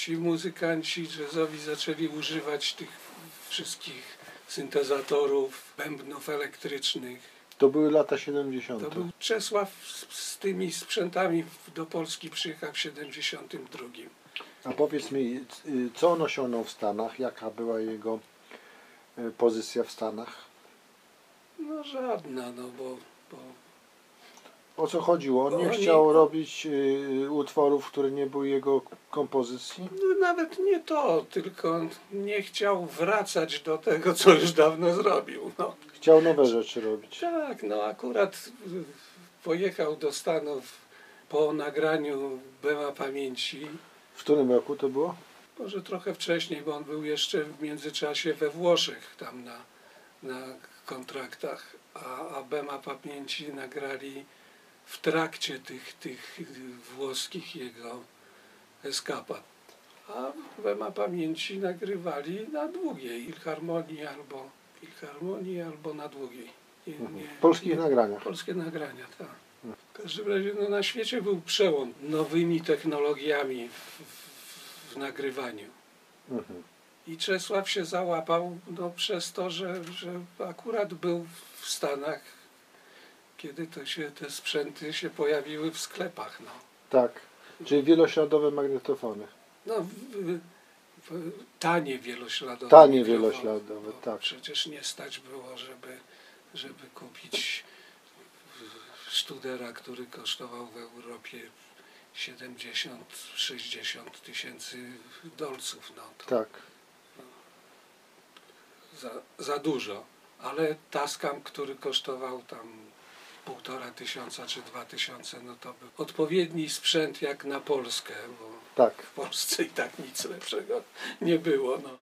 ci muzykanci jazzowi zaczęli używać tych wszystkich syntezatorów, bębnów elektrycznych. To były lata 70. To był Czesław z tymi sprzętami do Polski przyjechał w 72. A powiedz mi, co on osiągnął w Stanach? Jaka była jego pozycja w Stanach? No żadna, no bo O co chodziło? On nie Oni- chciał robić utworów, które nie były jego kompozycji? no, nawet nie to, tylko nie chciał wracać do tego, co już dawno zrobił. No. Chciał nowe rzeczy robić. Tak, no akurat pojechał do Stanów po nagraniu Bema Pamięci. W którym roku to było? Może trochę wcześniej, bo on był jeszcze w międzyczasie we Włoszech, tam na kontraktach, a Bema Pamięci nagrali w trakcie tych włoskich jego eskapad. A Bema Pamięci nagrywali na długiej Filharmonii albo na długiej. W polskich nagraniach. Polskie nagrania, tak. W każdym razie no, na świecie był przełom nowymi technologiami w nagrywaniu. Mhm. I Czesław się załapał no, przez to, że akurat był w Stanach, kiedy te sprzęty się pojawiły w sklepach. No, Tak. Czyli wielośladowe magnetofony. no tanie wielośladowe. Tanie mikrofony, wielośladowe, bo tak. Przecież nie stać było, żeby kupić Studera, który kosztował w Europie 70-60 tysięcy dolców. No, to Tak. za dużo. Ale Tascam, który kosztował tam 1500 czy 2000, no to był odpowiedni sprzęt jak na Polskę, bo Tak. w Polsce i tak nic lepszego nie było. No.